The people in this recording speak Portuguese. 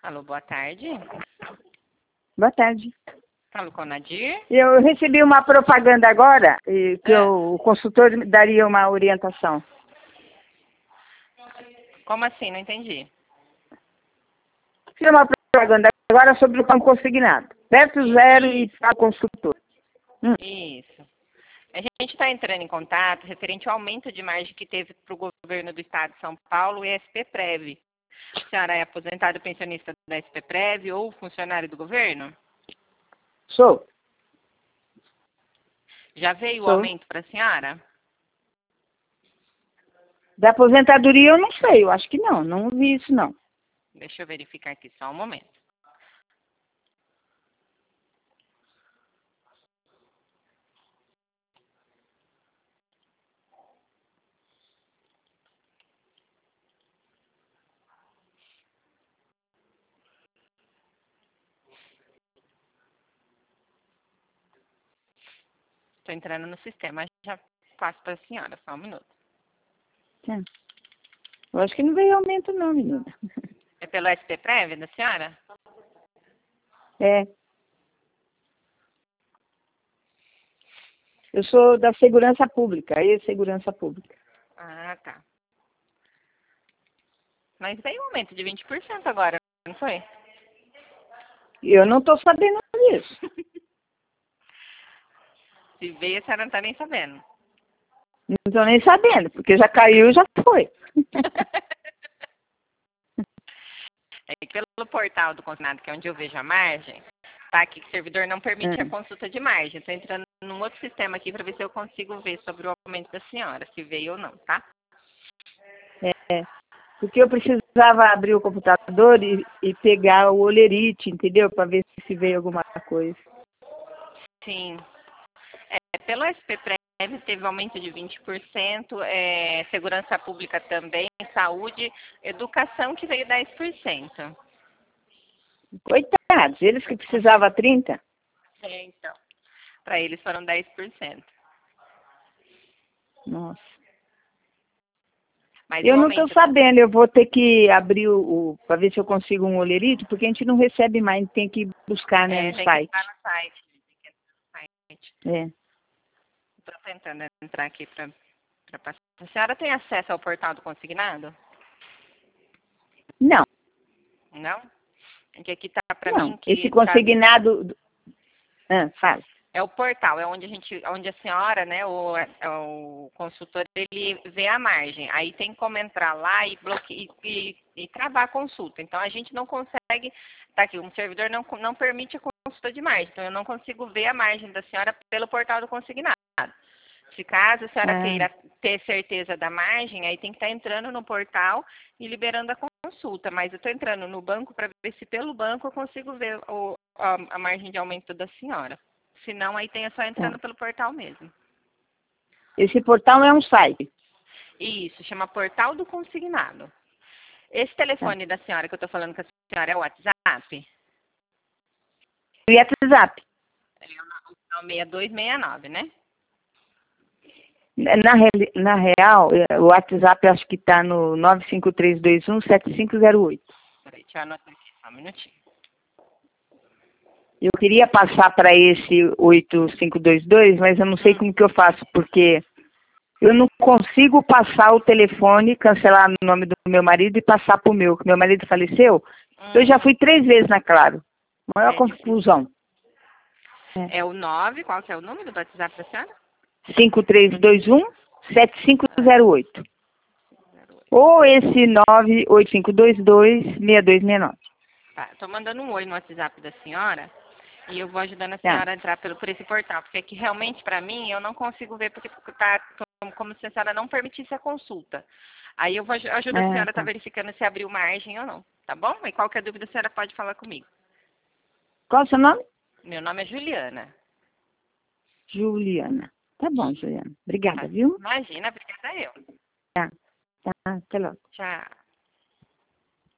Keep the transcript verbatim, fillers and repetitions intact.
Alô, boa tarde. Boa tarde. Falo com a Nadir. Eu recebi uma propaganda agora e que É. eu- o consultor me daria uma orientação. Como assim? Não entendi. Fiz uma propaganda agora sobre o campo consignado. Perto zero e para consultor. Hum. Isso. A gente está entrando em contato referente ao aumento de margem que teve para o governo do estado de São Paulo e a S P Prev. A senhora é aposentada pensionista da S P Prev ou funcionário do governo? Sou. Já veio o Sou. aumento para a senhora? Da aposentadoria eu não sei, eu acho que não, não vi isso não. Deixa eu verificar aqui só um momento. Estou entrando no sistema, já passo para a senhora, só um minuto. Sim. Eu acho que não veio aumento não, menina. É pelo S P Prev da senhora? É. Eu sou da segurança pública, ex-segurança pública. Ah, tá. Mas veio um aumento de vinte por cento agora, não foi? Eu não estou sabendo disso. Se veio, a senhora não está nem sabendo. Não estou nem sabendo, porque já caiu e já foi. É que pelo portal do consignado, que é onde eu vejo a margem, tá aqui que o servidor não permite Hum. a consulta de margem. Estou entrando num outro sistema aqui para ver se eu consigo ver sobre o aumento da senhora, se veio ou não, tá? É, porque eu precisava abrir o computador e, e pegar o olerite, entendeu? Para ver se veio alguma coisa. Sim. É, pelo S P Prev teve aumento de vinte por cento, é, segurança pública também, saúde, educação que veio dez por cento. Coitados, eles que precisavam trinta. É, então. Para eles foram dez por cento. Nossa. Mas Eu o não estou aumento... sabendo, eu vou ter que abrir o, o para ver se eu consigo um olerite, porque a gente não recebe mais, tem que buscar, né, É, no tem que site. entrar no site. Tem que entrar no site. É. Estou tentando entrar aqui para passar. A senhora tem acesso ao portal do consignado? Não, Não? Porque aqui está para não. mim que Esse tá, consignado. Ah, fala. é o portal, é onde a gente, onde a senhora, né, o, o consultor, ele vê a margem. Aí tem como entrar lá e bloquear e, e, e travar a consulta. Então a gente não consegue, tá aqui, um servidor não, não permite a consulta de margem. Então eu não consigo ver a margem da senhora pelo portal do consignado. Se caso a senhora Ah, queira ter certeza da margem, aí tem que estar entrando no portal e liberando a consulta. Mas eu estou entrando no banco para ver se pelo banco eu consigo ver o, a, a margem de aumento da senhora. Se não, aí tem é só entrando tá. pelo portal mesmo. Esse portal é um site. Isso, chama Portal do Consignado. Esse Tá. telefone da senhora que eu estou falando com a senhora é o WhatsApp? E WhatsApp. É o seis dois seis nove, né? Na, reali- na real, é, o WhatsApp acho que está no nove cinco três dois um sete cinco zero oito. Peraí, deixa eu anotar aqui só um minutinho. Eu queria passar para esse oito cinco dois dois, mas eu não sei Hum. como que eu faço, porque eu não consigo passar o telefone, cancelar o nome do meu marido e passar para o meu, que meu marido faleceu. Hum. Eu já fui três vezes na Claro. Maior É confusão. É o nove, qual que é o número do WhatsApp da senhora? cinco três dois um sete cinco zero oito. Ou esse nove oito cinco dois dois seis dois seis nove. Tá, tô mandando um oi no WhatsApp da senhora e eu vou ajudando a Tá. senhora a entrar pelo, por esse portal, porque aqui realmente para mim eu não consigo ver porque tá como- como se a senhora não permitisse a consulta. Aí eu vou aj- ajudo a Ah, senhora a tá tá. verificando se abriu margem ou não, tá bom? E qualquer dúvida a senhora pode falar comigo. Qual é o seu nome? Meu nome é Juliana. Juliana. Tá bom, Juliana. Obrigada, Tá. viu? Imagina, obrigada eu. Tá. Tá. Até logo. Tchau.